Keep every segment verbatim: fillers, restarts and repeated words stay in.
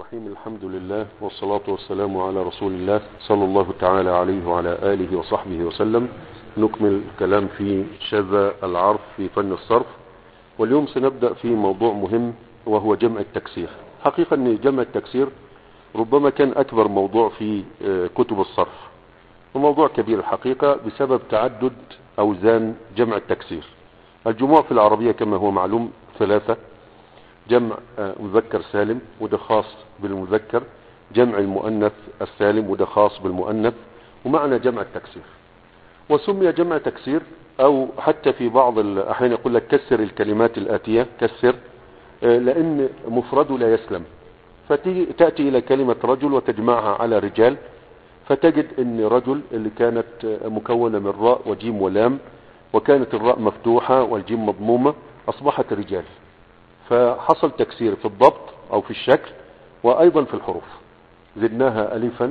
الرحيم. الحمد لله والصلاة والسلام على رسول الله صلى الله تعالى عليه وعلى آله وصحبه وسلم. نكمل الكلام في شذا العرف في فن الصرف، واليوم سنبدأ في موضوع مهم وهو جمع التكسير. حقيقة أن جمع التكسير ربما كان أكبر موضوع في كتب الصرف، وموضوع كبير الحقيقة بسبب تعدد أوزان جمع التكسير. الجموع في العربية كما هو معلوم ثلاثة: جمع مذكر سالم وده خاص بالمذكر، جمع المؤنث السالم وده خاص بالمؤنث، ومعنى جمع التكسير. وسمي جمع تكسير أو حتى في بعض الأحيان يقول لك كسر الكلمات الآتية، كسر، لأن مفرده لا يسلم. فتأتي إلى كلمة رجل وتجمعها على رجال، فتجد أن رجل اللي كانت مكونة من راء وجيم ولام، وكانت الراء مفتوحة والجيم مضمومة، أصبحت رجال. فحصل تكسير في الضبط أو في الشكل وأيضا في الحروف. زدناها ألفا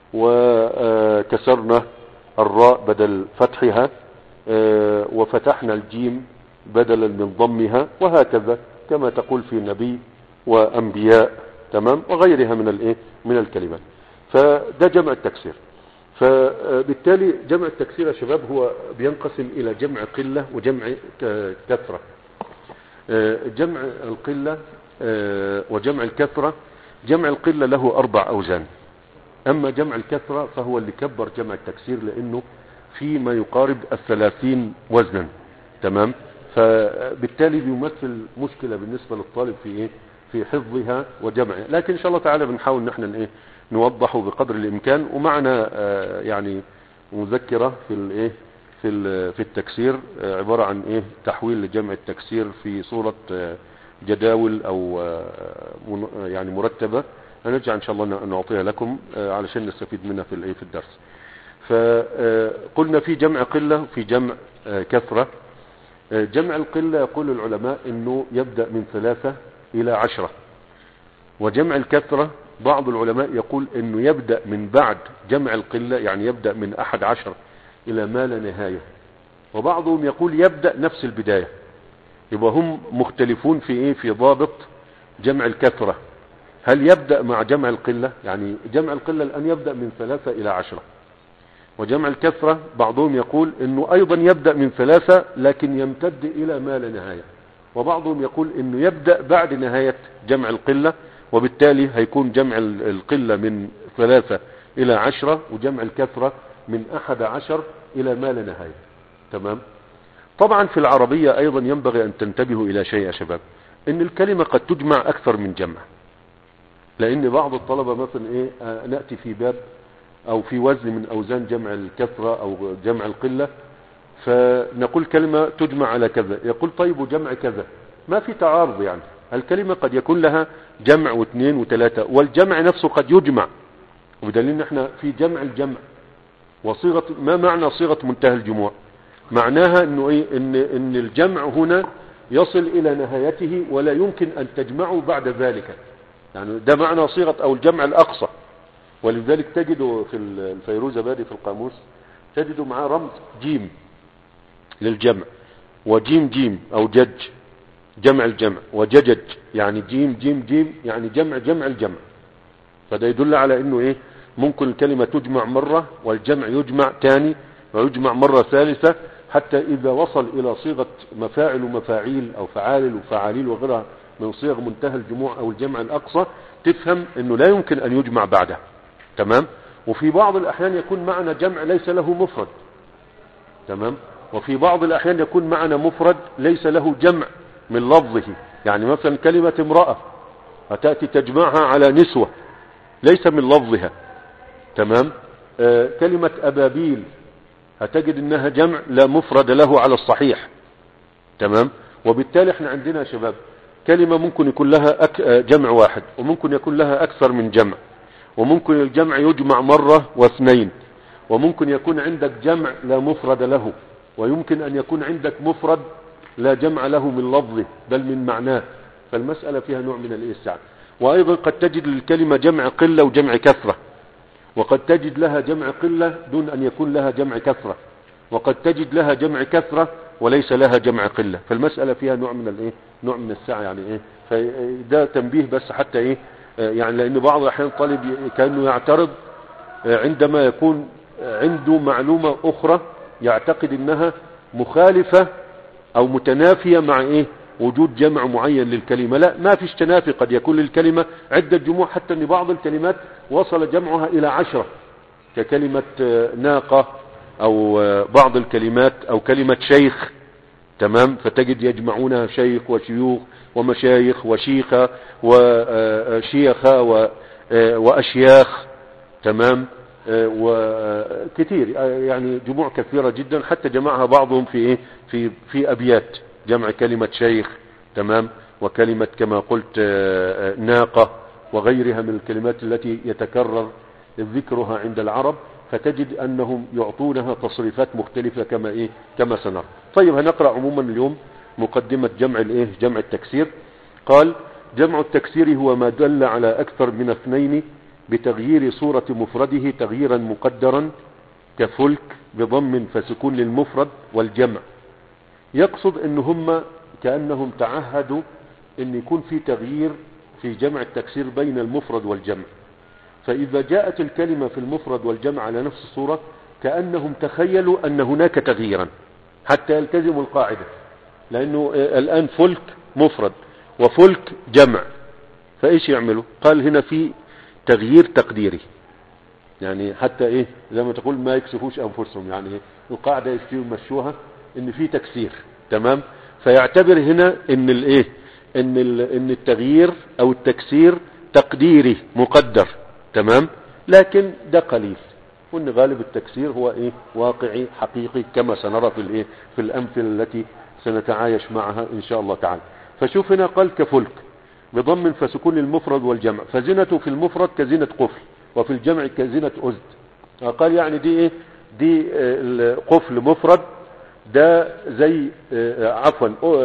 وكسرنا الراء بدل فتحها، وفتحنا الجيم بدلا من ضمها، وهكذا كما تقول في نبي وأنبياء، تمام، وغيرها من الايه من الكلمات. فده جمع التكسير. فبالتالي جمع التكسير يا شباب هو بينقسم إلى جمع قلة وجمع كثرة. جمع القلة وجمع الكثرة، جمع القلة له أربع أوزان، أما جمع الكثرة فهو اللي كبر جمع التكسير لأنه في ما يقارب الثلاثين وزنا، تمام. فبالتالي بيمثل مشكلة بالنسبة للطالب في إيه في حفظها وجمعها، لكن إن شاء الله تعالى بنحاول نحن إيه نوضحه بقدر الإمكان. ومعنا يعني مذكرة في الإيه في في التكسير عبارة عن ايه تحويل لجمع التكسير في صورة جداول او يعني مرتبة، هنرجع ان شاء الله نعطيها لكم علشان نستفيد منها في الايه في الدرس. فقلنا في جمع قلة وفي جمع كثرة. جمع القلة يقول العلماء انه يبدأ من ثلاثة الى عشرة، وجمع الكثرة بعض العلماء يقول انه يبدأ من بعد جمع القلة، يعني يبدأ من احد عشر الى ما لا نهاية، وبعضهم يقول يبدأ نفس البداية. يبقى هم مختلفون في ايه في ضابط جمع الكثرة. هل يبدأ مع جمع القلة؟ يعني جمع القلة الان يبدأ من ثلاثة الى عشرة، وجمع الكثرة بعضهم يقول انه ايضا يبدأ من ثلاثة لكن يمتد الى ما لا نهاية، وبعضهم يقول انه يبدأ بعد نهاية جمع القلة، وبالتالي هيكون جمع القلة من ثلاثة الى عشرة، وجمع الكثرة من احد عشر الى ما لا نهاية، تمام. طبعا في العربية ايضا ينبغي ان تنتبهوا الى شيء يا شباب، ان الكلمة قد تجمع اكثر من جمع. لان بعض الطلبة مثلا ايه آه نأتي في باب او في وزن من اوزان جمع الكثرة او جمع القلة، فنقول كلمة تجمع على كذا، يقول طيب وجمع كذا، ما في تعارض. يعني الكلمة قد يكون لها جمع واثنين وثلاثة، والجمع نفسه قد يجمع، وبدليل ان احنا في جمع الجمع. وصيغة ما معنى صيغة منتهى الجموع؟ معناها انه ايه ان ان الجمع هنا يصل الى نهايته ولا يمكن ان تجمعه بعد ذلك، يعني ده معنى صيغة او الجمع الاقصى. ولذلك تجدوا في الفيروزبادي في القاموس تجدوا معاه رمز جيم للجمع، وجيم جيم او جج جمع الجمع، وججج يعني جيم جيم جيم يعني جمع جمع الجمع. فده يدل على انه ايه ممكن الكلمة تجمع مرة والجمع يجمع تاني ويجمع مرة ثالثة، حتى إذا وصل إلى صيغة مفاعل ومفاعيل أو فعال وفعاليل وغيرها من صيغ منتهى الجموع أو الجمع الأقصى، تفهم أنه لا يمكن أن يجمع بعده، تمام. وفي بعض الأحيان يكون معنى جمع ليس له مفرد، تمام. وفي بعض الأحيان يكون معنى مفرد ليس له جمع من لفظه. يعني مثلا كلمة امرأة هتأتي تجمعها على نسوة ليس من لفظها، تمام. آه كلمة أبابيل هتجد انها جمع لا مفرد له على الصحيح، تمام. وبالتالي احنا عندنا يا شباب كلمة ممكن يكون لها أك... جمع واحد، وممكن يكون لها اكثر من جمع، وممكن الجمع يجمع مرة واثنين، وممكن يكون عندك جمع لا مفرد له، ويمكن ان يكون عندك مفرد لا جمع له من لفظه بل من معناه. فالمسألة فيها نوع من الإسعاف. وايضا قد تجد الكلمة جمع قلة وجمع كثرة، وقد تجد لها جمع قلة دون أن يكون لها جمع كثرة، وقد تجد لها جمع كثرة وليس لها جمع قلة. فالمسألة فيها نوع من الايه نوع من السعة، يعني ايه. فده تنبيه بس حتى ايه يعني لأن بعض الأحيان الطالب كأنه يعترض عندما يكون عنده معلومة أخرى يعتقد أنها مخالفة أو متنافية مع إيه وجود جمع معين للكلمة. لا، ما فيش تنافي، قد يكون للكلمة عدة جموع، حتى أن بعض الكلمات وصل جمعها إلى عشرة ككلمة ناقة، أو بعض الكلمات أو كلمة شيخ، تمام، فتجد يجمعونها شيخ وشيوخ ومشايخ وشيخة وشيخة وأشياخ، تمام، وكثير يعني جموع كثيرة جدا، حتى جمعها بعضهم في إيه في في أبيات، جمع كلمة شيخ، تمام، وكلمة كما قلت ناقة وغيرها من الكلمات التي يتكرر ذكرها عند العرب، فتجد أنهم يعطونها تصريفات مختلفة كما إيه كما سنرى. طيب هنقرأ عموما اليوم مقدمة جمع الإيه جمع التكسير. قال: جمع التكسير هو ما دل على أكثر من اثنين بتغيير صورة مفرده تغييرا مقدرا كفلك بضم فسكون للمفرد والجمع. يقصد ان هم كأنهم تعهدوا ان يكون في تغيير في جمع التكسير بين المفرد والجمع، فإذا جاءت الكلمة في المفرد والجمع على نفس الصورة كأنهم تخيلوا أن هناك تغييرا حتى يلتزموا القاعدة، لأنه الآن فلك مفرد وفلك جمع، فإيش يعملوا؟ قال هنا في تغيير تقديري، يعني حتى إيه زي ما تقول ما يكسفوش أنفسهم، يعني إيه القاعدة يمشوها إن في تكسير، تمام، فيعتبر هنا إن الإيه إن إن التغيير أو التكسير تقديري مقدر، تمام، لكن ده قليل، وان غالب التكسير هو ايه واقعي حقيقي كما سنرى في الايه في الامثله التي سنتعايش معها ان شاء الله تعالى. فشوف هنا قال كفلك بضم فسكون المفرد والجمع، فزنته في المفرد كزنة قفل وفي الجمع كزنة أزد. قال يعني دي ايه دي قفل مفرد، ده زي عفوا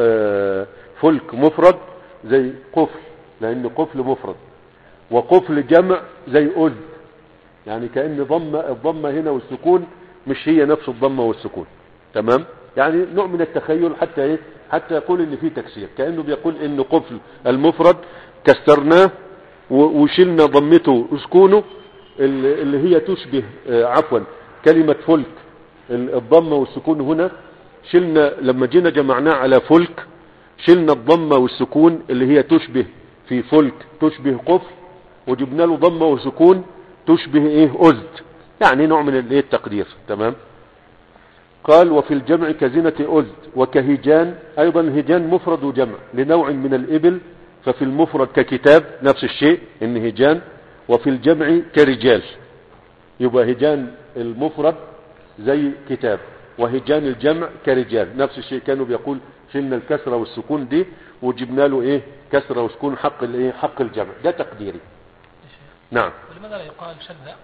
فلك مفرد زي قفل، لان قفل مفرد، وقفل جمع زي أزد، يعني كأن ضمة الضمة هنا والسكون مش هي نفس الضمة والسكون، تمام، يعني نوع من التخيل حتى ايه حتى يقول ان في تكسير، كأنه بيقول ان قفل المفرد كسرناه وشلنا ضمته وسكونه اللي هي تشبه عفوا كلمة فلك، الضمة والسكون هنا شلنا لما جينا جمعناه على فلك شلنا الضمة والسكون اللي هي تشبه في فلك تشبه قفل، وجبنا له ضمة وسكون تشبه ايه أزد، يعني نوع من الايه التقدير، تمام. قال وفي الجمع كزنة أزد وكهجان، ايضا هجان مفرد وجمع لنوع من الابل، ففي المفرد ككتاب نفس الشيء ان هجان، وفي الجمع كرجال، يبقى هجان المفرد زي كتاب وهجان الجمع كرجال نفس الشيء، كانوا بيقول شلنا الكسرة والسكون دي وجبنا له ايه كسرة وسكون حق الايه حق الجمع، ده تقديري. نعم. ولماذا لا يقال شذا؟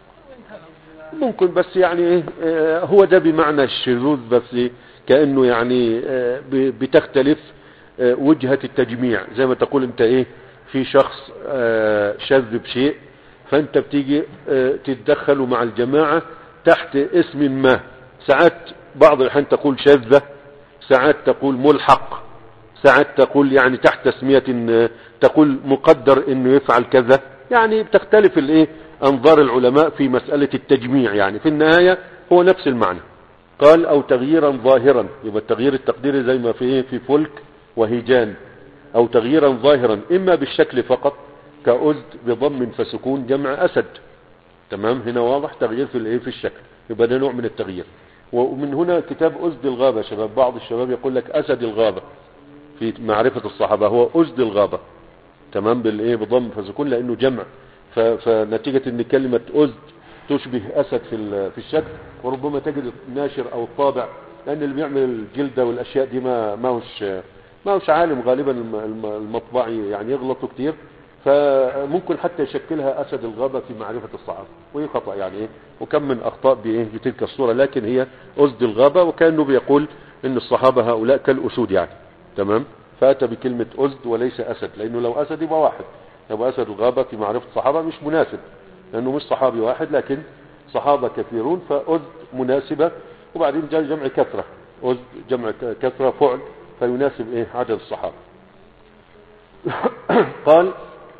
ممكن بس يعني ايه اه هو ده بمعنى الشذوذ، بس كأنه يعني اه بتختلف اه وجهة التجميع، زي ما تقول انت ايه في شخص اه شذ بشيء، فانت بتيجي اه تتدخل مع الجماعة تحت اسم ما، ساعات بعض الحين تقول شذة، ساعات تقول ملحق، ساعات تقول يعني تحت تسمية تقول مقدر انه يفعل كذا، يعني بتختلف الايه انظار العلماء في مسألة التجميع، يعني في النهاية هو نفس المعنى. قال او تغييرا ظاهرا، يبقى التغيير التقديري زي ما في ايه في فلك وهجان، او تغييرا ظاهرا اما بالشكل فقط كأزد بضم فسكون جمع اسد، تمام، هنا واضح تغيير في الايه في الشكل، يبقى ده نوع من التغيير. ومن هنا كتاب أزد الغابة، شباب بعض الشباب يقول لك أسد الغابة في معرفة الصحابة، هو أزد الغابة، تمام، بالايه بضم فسكون لانه جمع، فنتيجة ان كلمة أزد تشبه أسد في في الشكل، وربما تجد الناشر او الطابع لان اللي بيعمل الجلدة والاشياء دي ما ما هوش ما هوش عالم، غالبا المطبعي يعني يغلطوا كتير، فممكن حتى يشكلها أسد الغابة في معرفة الصحابة، وهي خطأ يعني ايه، وكم من اخطاء بايه بتلك الصورة، لكن هي أزد الغابة، وكأنه بيقول ان الصحابة هؤلاء كالأسود يعني، تمام، فأتى بكلمة أزد وليس أسد، لأنه لو أسد يبقى واحد، يبقى أسد الغابة في معرفة الصحابة مش مناسب، لأنه مش صحابي واحد لكن صحابة كثيرون، فأزد مناسبة، وبعدين جاء جمع كثرة، أزد جمع كثرة فعل فيناسب إيه عدد الصحابة. قال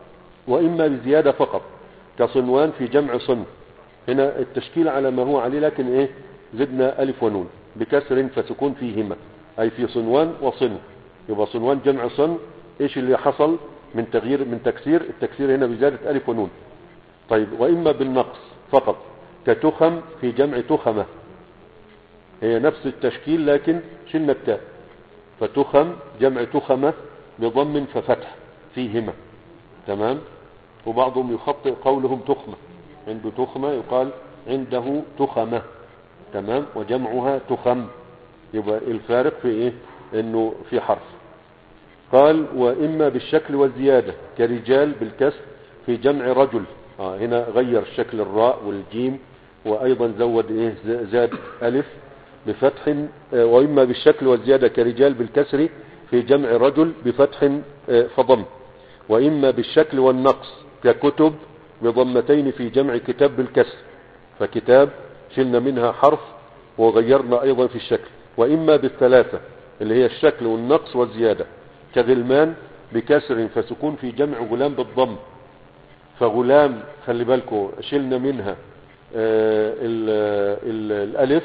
وإما بزيادة فقط كصنوان في جمع صنف. هنا التشكيل على ما هو عليه، لكن إيه زدنا ألف ونون بكسر فسكون فيهما، أي في صنوان وصنف. يبقى صنوان جمع صنف، إيش اللي حصل من تغيير من تكسير؟ التكسير هنا بزيادة ألف ونون. طيب وإما بالنقص فقط كتخم في جمع تخمة، هي نفس التشكيل لكن شلنا التاء، فتخم جمع تخمة بضم ففتح فيهما. تمام. وبعضهم يخطئ قولهم تخمة، عنده تخمة يقال عنده تخمة. تمام. وجمعها تخم، يبقى الفارق في ايه؟ انه في حرف. قال وإما بالشكل والزيادة كرجال بالكسر في جمع رجل. آه هنا غير شكل الراء والجيم، وأيضا زود إيه زاد ألف بفتح. آه وإما بالشكل والزيادة كرجال بالكسر في جمع رجل بفتح آه فضم. وإما بالشكل والنقص ككتب بضمتين في جمع كتاب بالكسر، فكتاب شلنا منها حرف وغيرنا أيضا في الشكل. وإما بالثلاثة اللي هي الشكل والنقص والزيادة كغلمان بكسر فسكون في جمع غلام بالضم. فغلام خلي بالكم شلنا منها آه ال ال الألف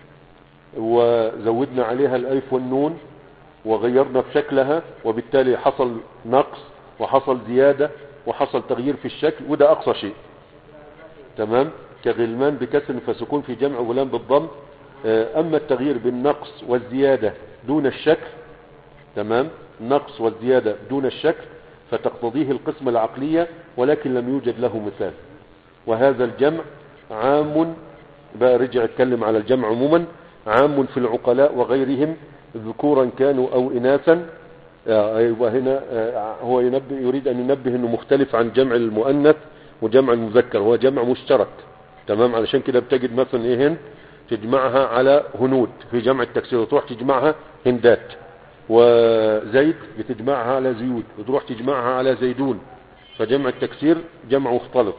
وزودنا عليها الألف والنون وغيرنا في شكلها، وبالتالي حصل نقص وحصل زيادة وحصل تغيير في الشكل، وده أقصى شيء. تمام. كغلمان بكسر فسكون في جمع غلام بالضم. آه أما التغيير بالنقص والزيادة دون الشكل، تمام، النقص والزيادة دون الشكل فتقتضيه القسمة العقلية ولكن لم يوجد له مثال. وهذا الجمع عام، بقى رجع اتكلم على الجمع عموما، عام في العقلاء وغيرهم ذكورا كانوا أو إناثا. وهنا هو ينبه يريد أن ينبه أنه مختلف عن جمع المؤنث وجمع المذكر، هو جمع مشترك. تمام. علشان كده بتجد مثلا إيه هند تجمعها على هنود في جمع التكسير، وتروح تجمعها هندات. وزيد بتجمعها على زيود وتروح تجمعها على زيدون، فجمع التكسير جمع مختلط.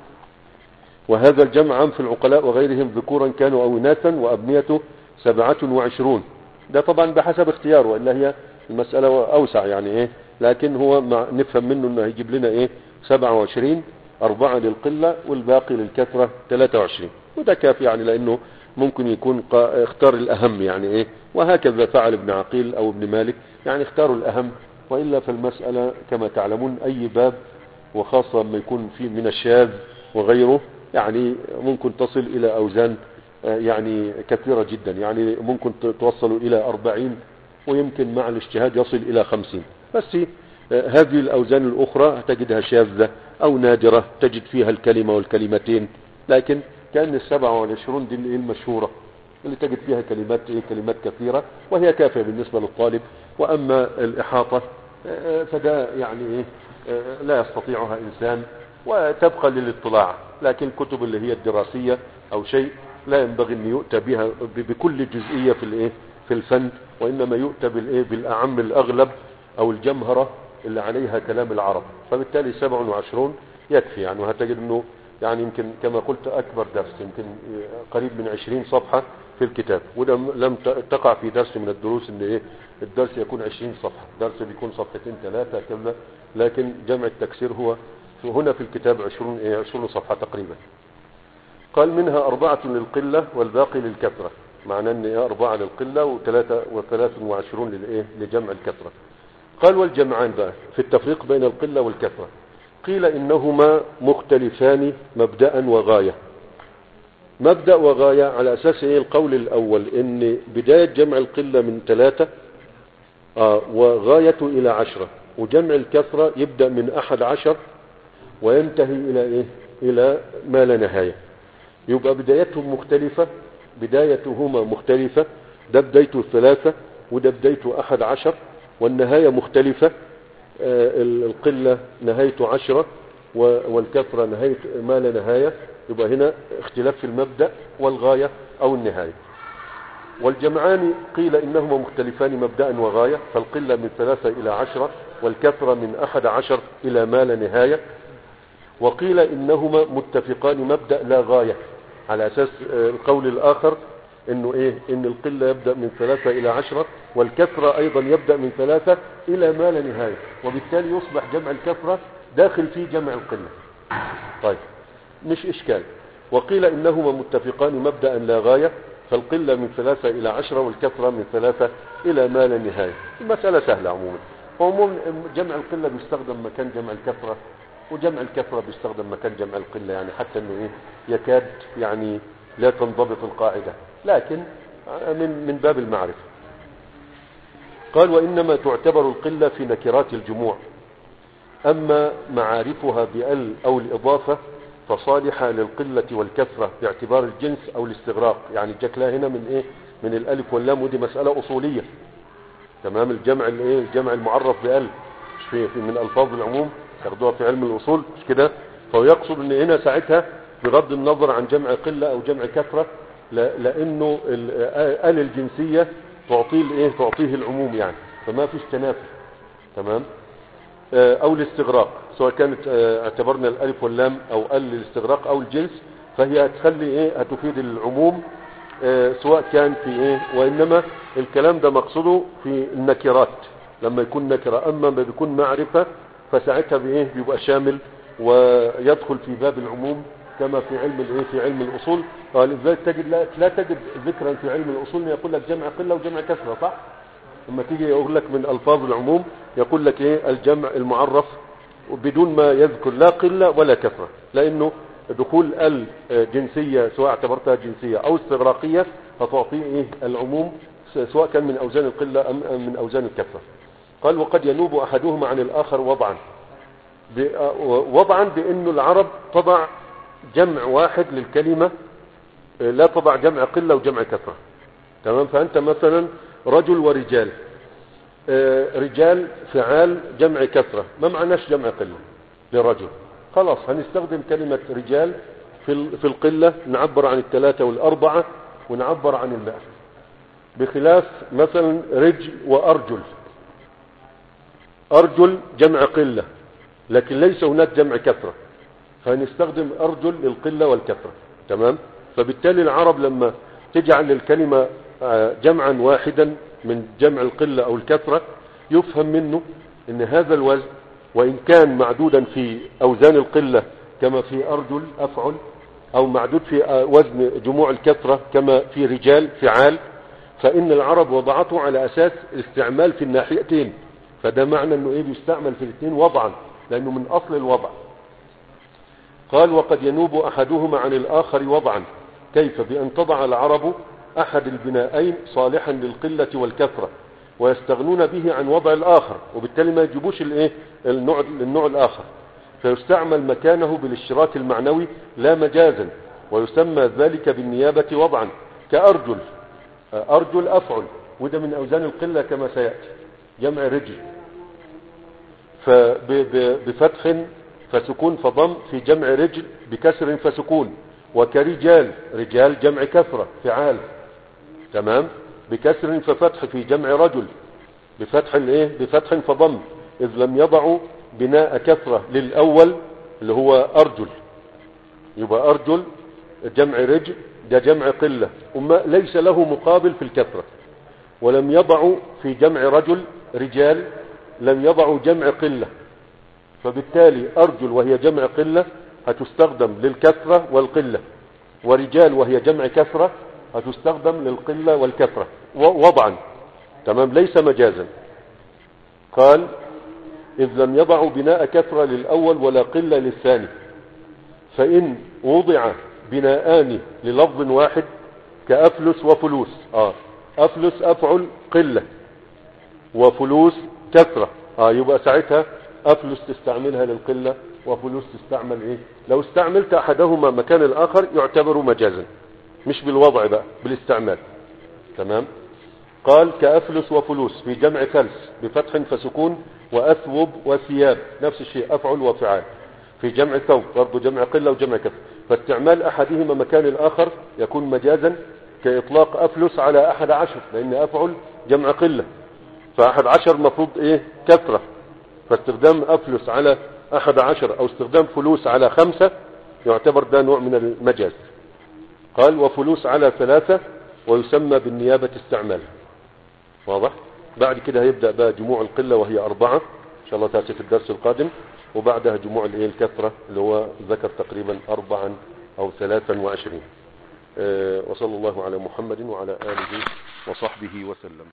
وهذا الجمع عام في العقلاء وغيرهم ذكورا كانوا أو إناثا، وأبنيته سبعة وعشرون. ده طبعا بحسب اختياره، وإلا هي المسألة أوسع يعني إيه، لكن هو مع نفهم منه أنه هيجيب لنا إيه سبعة وعشرين، أربعة للقلة والباقي للكثرة ثلاثة وعشرين. وده كافي يعني، لأنه ممكن يكون اختار الأهم يعني إيه. وهكذا فعل ابن عقيل أو ابن مالك، يعني اختاروا الأهم. وإلا فالمسألة كما تعلمون أي باب، وخاصة لما يكون فيه من الشاذ وغيره، يعني ممكن تصل إلى أوزان يعني كثيرة جدا، يعني ممكن توصلوا إلى أربعين، ويمكن مع الاجتهاد يصل إلى خمسين. بس هذه الأوزان الأخرى تجدها شاذة أو نادرة، تجد فيها الكلمة والكلمتين. لكن كأن السبعة والعشرون دي المشهورة اللي تجد فيها كلمات كلمات كثيرة، وهي كافية بالنسبة للطالب. وأما الإحاطة فده يعني لا يستطيعها إنسان، وتبقى للاطلاع. لكن الكتب اللي هي الدراسية أو شيء لا ينبغي أن يؤتى بها بكل جزئية في الإيه في الفن، وإنما يؤتى بالإيه بالأعم الأغلب أو الجمهرة اللي عليها كلام العرب. فبالتالي سبع وعشرون يكفي يعني. وهتجد أنه يعني يمكن كما قلت أكبر درس يمكن قريب من عشرين صفحة في الكتاب، وده لم تقع في درس من الدروس ان ايه الدرس يكون عشرين صفحة، درس بيكون صفحتين ثلاثة كذا. لكن جمع التكسير هو هنا في الكتاب عشرون ايه عشرون صفحة تقريبا. قال منها أربعة للقلة والباقي للكثرة، معناه ان ايه أربعة للقلة وثلاثة وثلاث وعشرون للايه لجمع الكثرة. قال والجمعان بقى في التفريق بين القلة والكثرة. قيل إنهما مختلفان مبدأ وغاية. مبدأ وغاية على أساس إيه القول الأول إن بداية جمع القلة من ثلاثة آه وغايته إلى عشرة، وجمع الكثرة يبدأ من أحد عشر وينتهي إلى إيه إلى ما لا نهاية. يبقى بدايتهم مختلفة، بدايتهما مختلفة، ده بدايته ثلاثة وده بدايته أحد عشر، والنهاية مختلفة. القلة نهايته عشرة والكثرة نهاية ما لا نهاية. يبقى هنا اختلاف في المبدأ والغاية أو النهاية. والجمعان قيل إنهما مختلفان مبدأ وغاية، فالقلة من ثلاثة إلى عشرة والكثرة من أحد عشر إلى ما لا نهاية. وقيل إنهما متفقان مبدأ لا غاية، على أساس القول الآخر إنه إيه إن القلة يبدأ من ثلاثة إلى عشرة والكثرة أيضا يبدأ من ثلاثة إلى ما لا نهاية، وبالتالي يصبح جمع الكثرة داخل فيه جمع القلة. طيب مش إشكال. وقيل إنهما متفقان مبدأ لا غاية، فالقلة من ثلاثة إلى عشرة والكثرة من ثلاثة إلى ما لا نهاية. المسألة سهلة عموما. وعموما جمع القلة بيستخدم مكان جمع الكثرة، وجمع الكثرة بيستخدم مكان جمع القلة، يعني حتى انه ايه يكاد يعني لا تنضبط القاعدة، لكن من من باب المعرفة. قال وإنما تعتبر القلة في نكرات الجموع، أما معارفها بأل أو الإضافة فصالحة للقلة والكثرة باعتبار الجنس أو الاستغراق. يعني جاك لها هنا من إيه؟ من الألف واللام، ودي مسألة أصولية. تمام. الجمع الإيه؟ الجمع المعرف بأل مش في, في من ألفاظ العموم تاخدوها في علم الأصول مش كده؟ فهو يقصد إن هنا ساعتها بغض النظر عن جمع قلة أو جمع كثرة، لأنه الآل الجنسية تعطيه الإيه؟ تعطيه العموم يعني، فما فيش تنافي. تمام. أو الاستغراق، سواء كانت اعتبرنا الألف واللام أو ال الاستغراق أو الجنس، فهي هتخلي إيه؟ هتفيد العموم سواء كان في إيه. وإنما الكلام ده مقصده في النكرات لما يكون نكرة، أما ما بيكون معرفة فساعتها بإيه؟ بيبقى شامل ويدخل في باب العموم كما في علم الإيه؟ في علم الأصول. فلذلك تجد لا, لا تجد ذكرا في علم الأصول يقول لك جمع قلة وجمع كثرة، صح؟ لما تيجي يقول لك من ألفاظ العموم يقول لك إيه؟ الجمع المعرف بدون ما يذكر لا قلة ولا كثرة، لأنه دخول الجنسية سواء اعتبرتها جنسية أو استغراقية هتعطيه إيه؟ العموم سواء كان من أوزان القلة أم من أوزان الكثرة. قال وقد ينوب أحدهما عن الآخر وضعا، وضعا بأنه العرب تضع جمع واحد للكلمة، لا تضع جمع قلة وجمع كثرة. تمام. فأنت مثلا رجل ورجال، رجال فعال جمع كثرة، ما معناش جمع قلة لرجل، خلاص هنستخدم كلمة رجال في في القلة، نعبر عن الثلاثة والأربعة ونعبر عن المئة، بخلاف مثلا رجل وأرجل. أرجل جمع قلة لكن ليس هناك جمع كثرة، فنستخدم أرجل للقلة والكثرة. تمام. فبالتالي العرب لما تجعل الكلمة جمعا واحدا من جمع القلة أو الكثرة يفهم منه ان هذا الوزن وإن كان معدودا في أوزان القلة كما في أرجل أفعل، أو معدود في وزن جموع الكثرة كما في رجال فعال، فإن العرب وضعته على أساس استعمال في الناحيتين، فده معنى أنه إيه؟ بيستعمل في الاثنين وضعا لأنه من أصل الوضع. قال وقد ينوب أحدهما عن الآخر وضعا، كيف؟ بأن تضع العرب أحد البنائين صالحا للقلة والكثرة ويستغنون به عن وضع الآخر، وبالتالي ما يجيبوش الايه النوع النوع الآخر، فيستعمل مكانه بالاشتراك المعنوي لا مجازا، ويسمى ذلك بالنيابة وضعا، كأرجل. أرجل أفعل، وده من أوزان القلة كما سيأتي، جمع رجل، فبفتح فسكون فضم في جمع رجل، بكسر فسكون. وكرجال، رجال جمع كثرة فعال. تمام. بكسر ففتح في جمع رجل، بفتح الايه بفتح فضم، اذ لم يضعوا بناء كثرة للاول اللي هو ارجل، يبقى ارجل جمع رجل ده جمع قلة وما ليس له مقابل في الكثرة. ولم يضعوا في جمع رجل رجال، لم يضعوا جمع قلة، فبالتالي ارجل وهي جمع قلة هتستخدم للكثرة والقلة، ورجال وهي جمع كثرة هتستخدم للقلة والكثرة وضعا. تمام. ليس مجازا. قال إذ لم يضعوا بناء كثرة للأول ولا قلة للثاني، فإن وضع بناءان للفظ واحد كأفلس وفلوس، آه أفلس أفعل قلة وفلوس كثرة، آه يبقى ساعتها أفلس تستعملها للقلة وفلوس تستعمل إيه؟ لو استعملت أحدهما مكان الآخر يعتبر مجازا، مش بالوضع بقى، بالاستعمال. تمام. قال كأفلس وفلوس في جمع فلس بفتح فسكون، وأثوب وثياب نفس الشيء أفعل وفعال في جمع ثوب برضو جمع قلة وجمع كثر، فاستعمال أحدهما مكان الآخر يكون مجازا، كإطلاق أفلس على أحد عشر، لأن أفعل جمع قلة، فأحد عشر مفروض إيه كثرة، فاستخدام أفلس على أحد عشر أو استخدام فلوس على خمسة يعتبر ده نوع من المجاز. قال وفلوس على ثلاثة ويسمى بالنيابة استعمال. واضح؟ بعد كده هيبدأ بقى جموع القلة وهي أربعة إن شاء الله تأتي في الدرس القادم. وبعدها جموع الايه الكثرة اللي هو ذكر تقريبا أربعا أو ثلاثا وعشرين. وصلى الله على محمد وعلى آله وصحبه وسلم.